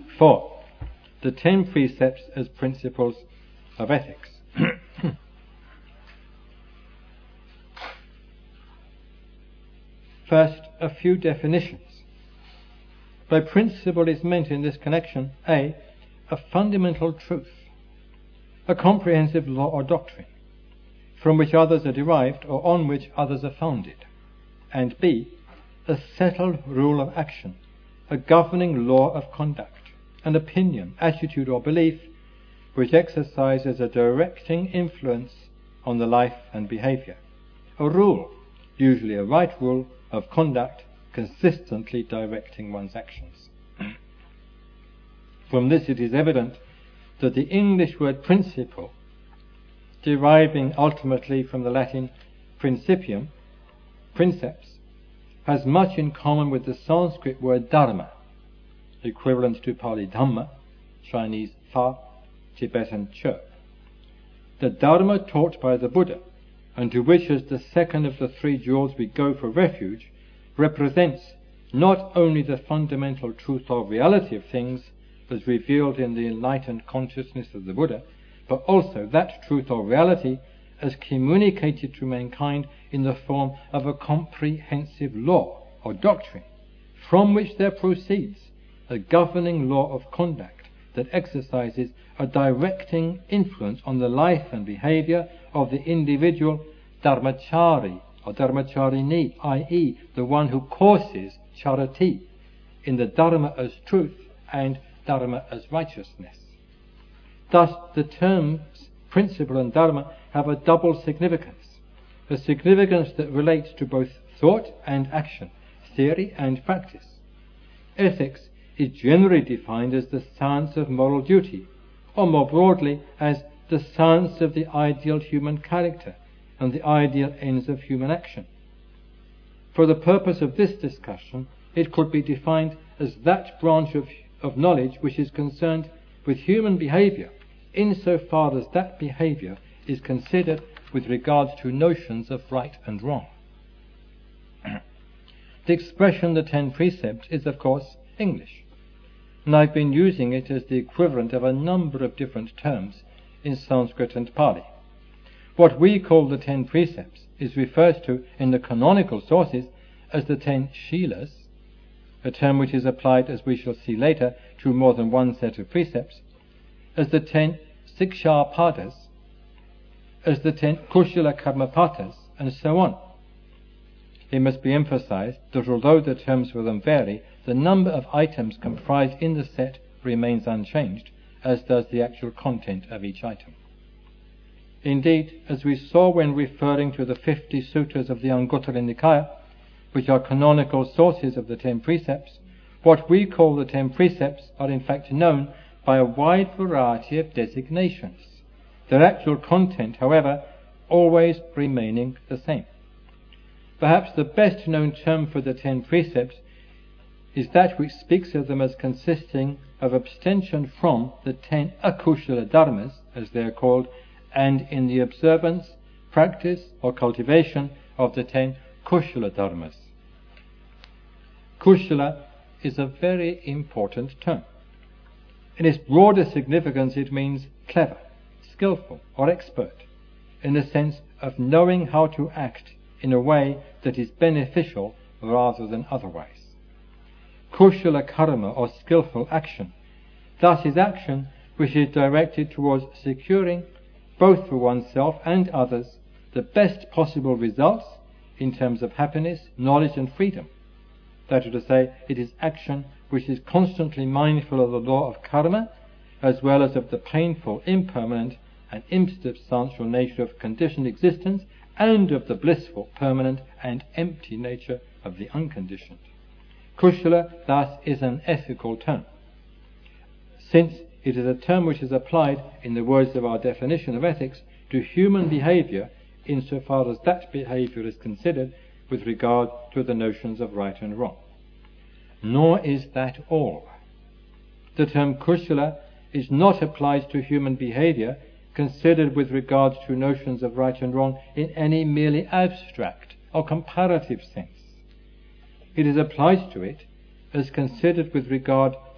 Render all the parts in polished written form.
4. The 10 precepts as principles of ethics. First, a few definitions. By principle is meant in this connection A fundamental truth, a comprehensive law or doctrine, from which others are derived or on which others are founded, and B, a settled rule of action, a governing law of conduct, an opinion, attitude or belief which exercises a directing influence on the life and behavior, a rule, usually a right rule, of conduct consistently directing one's actions. From this it is evident that the English word principle, deriving ultimately from the Latin principium, princeps, has much in common with the Sanskrit word dharma, equivalent to Pali Dhamma, Chinese fa, Tibetan chirp. The dharma taught by the Buddha, and to which as the second of the 3 jewels we go for refuge, represents not only the fundamental truth or reality of things as revealed in the enlightened consciousness of the Buddha, but also that truth or reality as communicated to mankind in the form of a comprehensive law or doctrine, from which there proceeds a governing law of conduct that exercises a directing influence on the life and behavior of the individual dharmachari or dharmacharini, i.e. the one who courses charity in the dharma as truth and dharma as righteousness. Thus the terms principle and dharma have a double significance, a significance that relates to both thought and action, theory and practice. Ethics is generally defined as the science of moral duty, or more broadly as the science of the ideal human character and the ideal ends of human action. For the purpose of this discussion, it could be defined as that branch of knowledge which is concerned with human behavior, insofar as that behavior is considered with regards to notions of right and wrong. The expression the 10 precepts is of course English, and I've been using it as the equivalent of a number of different terms in Sanskrit and Pali. What we call the 10 precepts is referred to in the canonical sources as the 10 shilas, a term which is applied, as we shall see later, to more than one set of precepts, as the 10 sikshapadas, as the 10 kushala karmapatas, and so on. It must be emphasized that although the terms for them vary, the number of items comprised in the set remains unchanged, as does the actual content of each item. Indeed, as we saw when referring to the 50 sutras of the Anguttara Nikaya, which are canonical sources of the 10 precepts, what we call the 10 precepts are in fact known by a wide variety of designations, their actual content, however, always remaining the same. Perhaps the best known term for the 10 precepts is that which speaks of them as consisting of abstention from the 10 akushala dharmas, as they are called, and in the observance, practice or cultivation of the 10 kushala dharmas. Kushala is a very important term. In its broader significance it means clever, skillful or expert, in the sense of knowing how to act in a way that is beneficial rather than otherwise. Kushala karma or skillful action thus is action which is directed towards securing, both for oneself and others, the best possible results in terms of happiness, knowledge and freedom. That is to say, it is action which is constantly mindful of the law of karma, as well as of the painful, impermanent and insubstantial nature of conditioned existence, and of the blissful, permanent and empty nature of the unconditioned. Kushala thus is an ethical term, since it is a term which is applied, in the words of our definition of ethics, to human behavior insofar as that behavior is considered with regard to the notions of right and wrong. Nor is that all. The term kushala is not applied to human behavior considered with regard to notions of right and wrong in any merely abstract or comparative sense. It is applied to it as considered with regard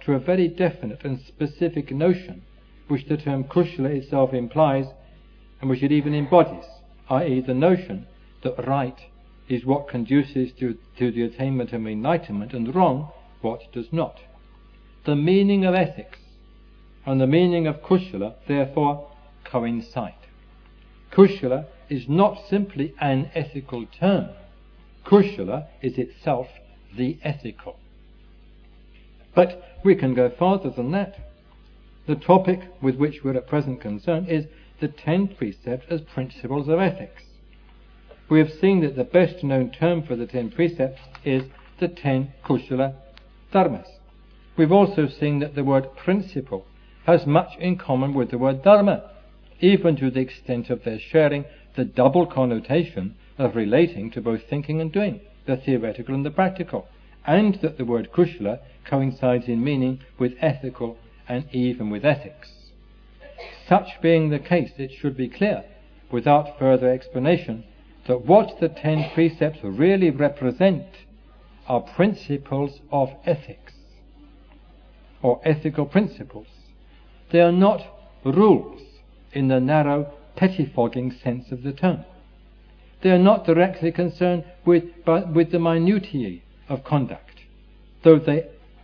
to a very definite and specific notion which the term Kushala itself implies and which it even embodies, i.e. the notion that right is what conduces to the attainment of enlightenment and wrong what does not. The meaning of ethics and the meaning of Kushala therefore coincide. Kushala is not simply an ethical term. Kushala is itself the ethical. But we can go farther than that. The topic with which we're at present concerned is the 10 precepts as principles of ethics. We have seen that the best known term for the 10 precepts is the 10 Kushala Dharmas. We've also seen that the word principle has much in common with the word Dharma, even to the extent of their sharing the double connotation of relating to both thinking and doing, the theoretical and the practical, and that the word Kushala coincides in meaning with ethical and even with ethics. Such being the case, it should be clear, without further explanation, that what the 10 precepts really represent are principles of ethics, or ethical principles. They are not rules in the narrow, pettifogging sense of the term. They are not directly concerned with the minutiae of conduct, though they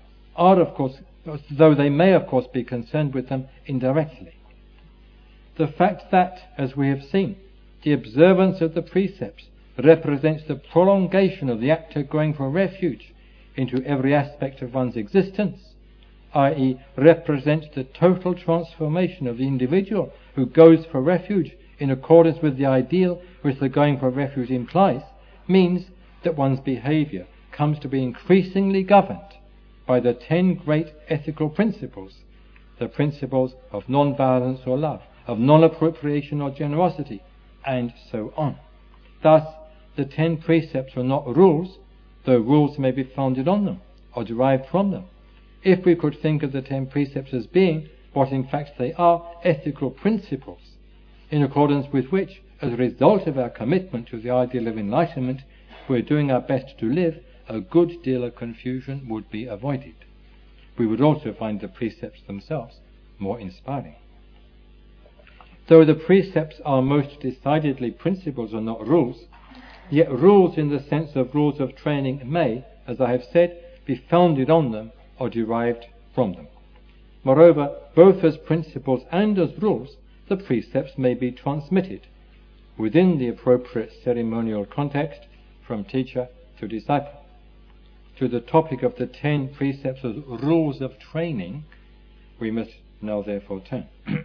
may of course be concerned with them indirectly. The fact that, as we have seen, the observance of the precepts represents the prolongation of the actor going for refuge into every aspect of one's existence, i.e. represents the total transformation of the individual who goes for refuge in accordance with the ideal which the going for refuge implies, means that one's behaviour comes to be increasingly governed by the 10 great ethical principles, the principles of non-violence or love, of non-appropriation or generosity, and so on. Thus, the 10 precepts are not rules, though rules may be founded on them or derived from them. If we could think of the 10 precepts as being what in fact they are, ethical principles, in accordance with which, as a result of our commitment to the ideal of enlightenment, we're doing our best to live, a good deal of confusion would be avoided. We would also find the precepts themselves more inspiring. Though the precepts are most decidedly principles and not rules, yet rules in the sense of rules of training may, as I have said, be founded on them or derived from them. Moreover, both as principles and as rules, the precepts may be transmitted within the appropriate ceremonial context from teacher to disciple. To the topic of the 10 precepts as rules of training, we must now therefore turn.